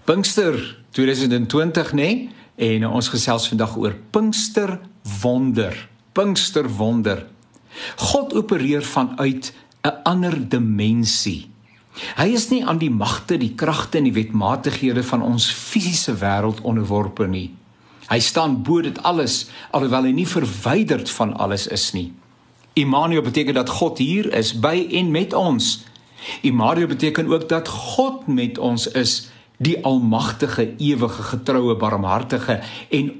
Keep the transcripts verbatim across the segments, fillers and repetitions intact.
Pinkster twintig twintig, nee? En ons gesels vandag oor Pinkster wonder. Pinkster wonder. God opereer vanuit 'n ander dimensie. Hy is nie aan die magte, die kragte en die wetmatighede van ons fisiese wêreld onderworpe nie. Hy staan bo dit alles, alhoewel hy nie verwyderd van alles is nie. Immanuel beteken dat God hier is, by en met ons. Immanuel beteken ook dat God met ons is, die almagtige, ewige, getroue, barmhartige en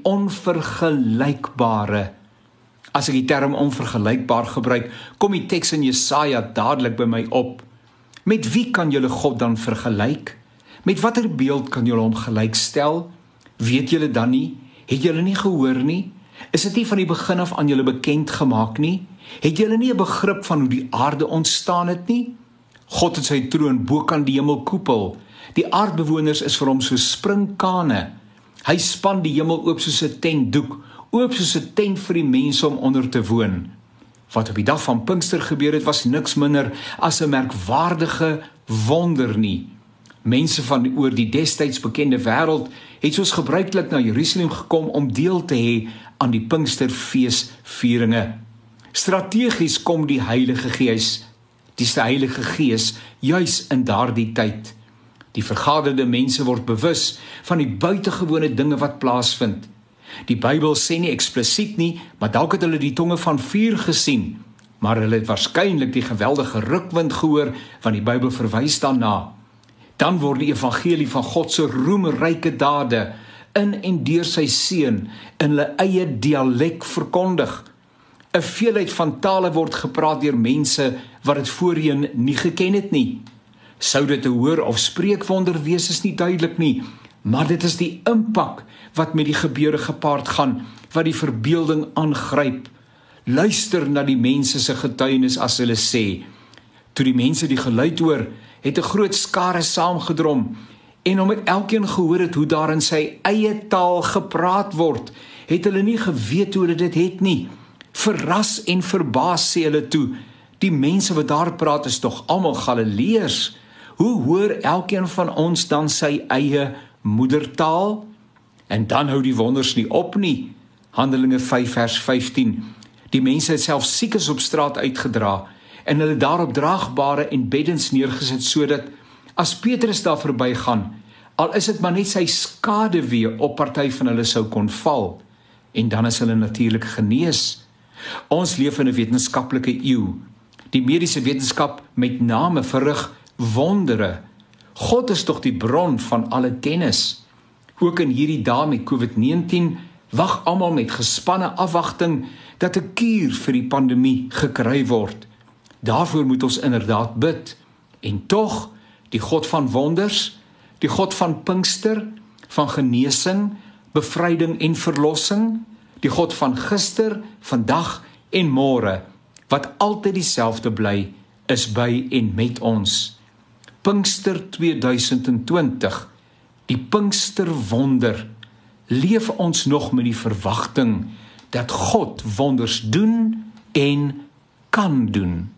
onvergelykbare. As ek die term onvergelykbaar gebruik, kom die teks in Jesaja dadelik by my op. Met wie kan julle God dan vergelyk? Met watter beeld kan julle hom gelykstel? Weet julle dan nie? Het julle nie gehoor nie? Is dit nie van die begin af aan julle bekend gemaak nie? Het julle nie 'n begrip van hoe die aarde ontstaan het nie? God het sy troon bokant die hemelkoepel. Die aardbewoners is vir hom so sprinkane. Hy span die hemel oop soos 'n tentdoek, oop soos 'n tent vir die mense om onder te woon. Wat op die dag van Pinkster gebeur het, was niks minder as 'n merkwaardige wonder nie. Mense van oor die destyds bekende wêreld het soos gebruiklik na Jerusalem gekom om deel te hê aan die Pinksterfeesvieringe. Strategies kom die Heilige Gees, dis die Heilige Gees, juis in daardie tyd. Die vergaderde mense word bewus van die buitengewone dinge wat plaasvind. Die Bybel sê nie eksplisiet nie, maar dalk het hulle die tonge van vuur gesien, maar hulle het waarskynlik die geweldige rukwind gehoor, want die Bybel verwys daarna. Dan word die evangelie van God se roemryke dade in en deur sy seun in hulle eie dialek verkondig. 'n Veelheid van tale word gepraat deur mense wat dit voorheen nie geken het nie. Sou dit 'n hoor of spreekwonder wees is nie duidelik nie, maar dit is die impak wat met die gebeure gepaard gaan, wat die verbeelding aangryp. Luister na die mense se getuienis as hulle sê, toe die mense die geluid hoor, het 'n groot skare saamgedrom, en omdat elkeen gehoor het hoe daar in sy eie taal gepraat word, het hulle nie geweet hoe hulle dit het nie. Verras en verbaas sê hulle toe, die mense wat daar praat is tog almal Galileërs. Hoe hoor elkeen van ons dan sy eie moedertaal? En dan hou die wonders nie op nie. Handelinge vyf vers vyftien. Die mense het self siekes op straat uitgedra en hulle daarop draagbare en beddens neergesit sodat as Petrus daar verbygaan, al is dit maar net sy skaduwee op party van hulle sou kon val, en dan is hulle natuurlik genees. Ons leef in 'n wetenskaplike eeu. Die mediese wetenskap met name verrig wondere. God is tog die bron van alle kennis. Ook in hierdie dae met COVID negentien wag almal met gespanne afwagting dat 'n kuur vir die pandemie gekry word. Daarvoor moet ons inderdaad bid. En tog, die God van wonders, die God van Pinkster, van genesing, bevryding en verlossing, die God van gister, vandag en môre, wat altyd dieselfde bly, is by en met ons. Pinkster twintig twintig, die Pinkster wonder, leef ons nog met die verwagting dat God wonders doen en kan doen.